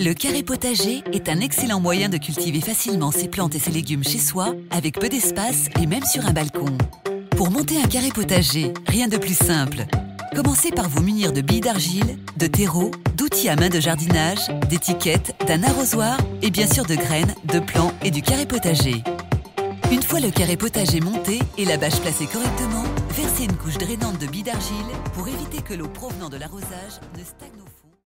Le carré potager est un excellent moyen de cultiver facilement ses plantes et ses légumes chez soi, avec peu d'espace et même sur un balcon. Pour monter un carré potager, rien de plus simple. Commencez par vous munir de billes d'argile, de terreau, d'outils à main de jardinage, d'étiquettes, d'un arrosoir et bien sûr de graines, de plants et du carré potager. Une fois le carré potager monté et la bâche placée correctement, versez une couche drainante de billes d'argile pour éviter que l'eau provenant de l'arrosage ne stagne au fond.